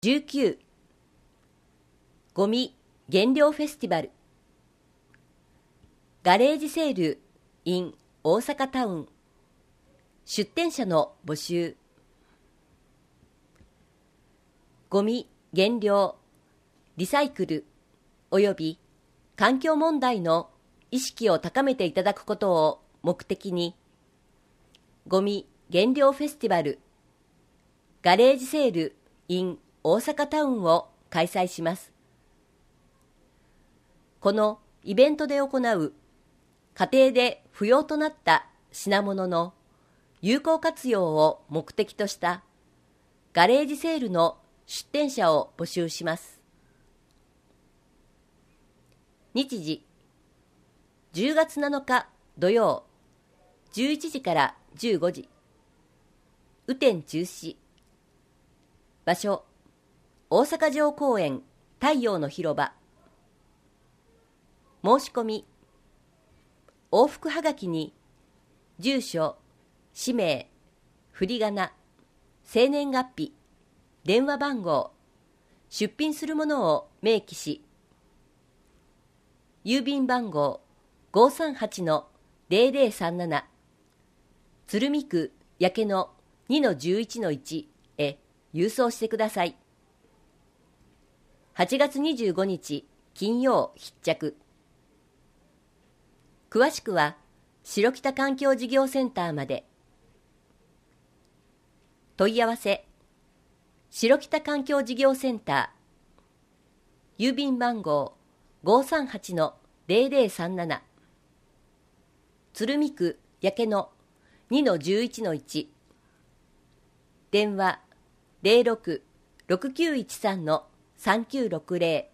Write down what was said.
19ゴミ減量フェスティバルガレージセール in 大阪タウン出店者の募集ゴミ減量リサイクルおよび環境問題の意識を高めていただくことを目的にゴミ減量フェスティバルガレージセール in 大阪タウンを開催します。このイベントで行う家庭で不要となった品物の有効活用を目的としたガレージセールの出店者を募集します。日時10月7日土曜11時から15時雨天中止場所大阪城公園太陽の広場申し込み往復はがきに住所、氏名、振り仮名、生年月日、電話番号、出品するものを明記し郵便番号 538-0037 鶴見区焼野 2-11-1 へ郵送してください。8月25日金曜必着。詳しくは白北環境事業センターまで。問い合わせ白北環境事業センター郵便番号 538-0037 鶴見区焼野 2-11-1 電話 06-6913-3960